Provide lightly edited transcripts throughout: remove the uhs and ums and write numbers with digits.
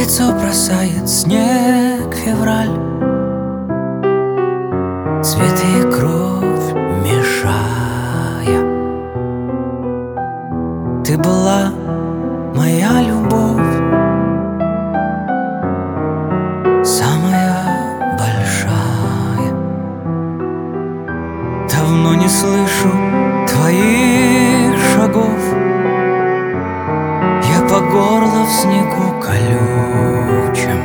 лицо бросает снег февраль, цвет и кровь мешая. Ты была моя любовь, самая большая. Давно не слышу твоих шагов, я по горло в снегу колючем.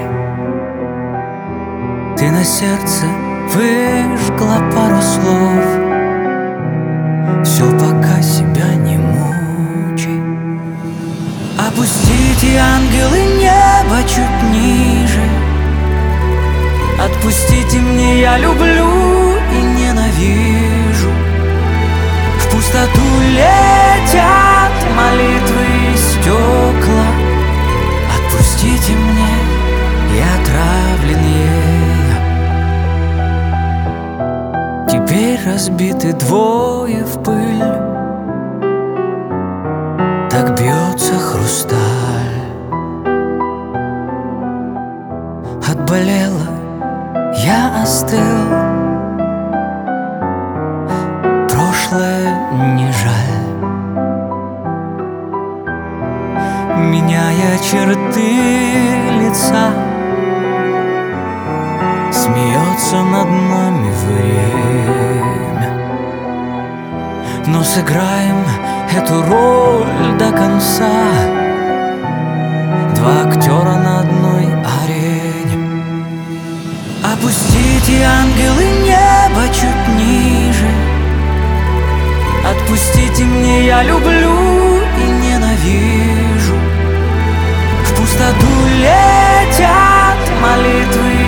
Ты на сердце выжгла пару слов, все, пока себя не мучай. Опустите, ангелы, небо чуть ниже. Отпустите мне, я люблю и ненавижу. В пустоту летят молитвы и стекла. Отпустите мне, я отравлен ею. Теперь разбиты двое в пыль, так бьется хрусталь. Отболело, я остыл, прошлое не жаль. Меняя черты лица, смеется над нами время. Но сыграем эту роль до конца, два актера на одной арене. Опустите, ангелы, небо чуть ниже. Отпустите мне, я люблю и ненавижу. В пустоту летят молитвы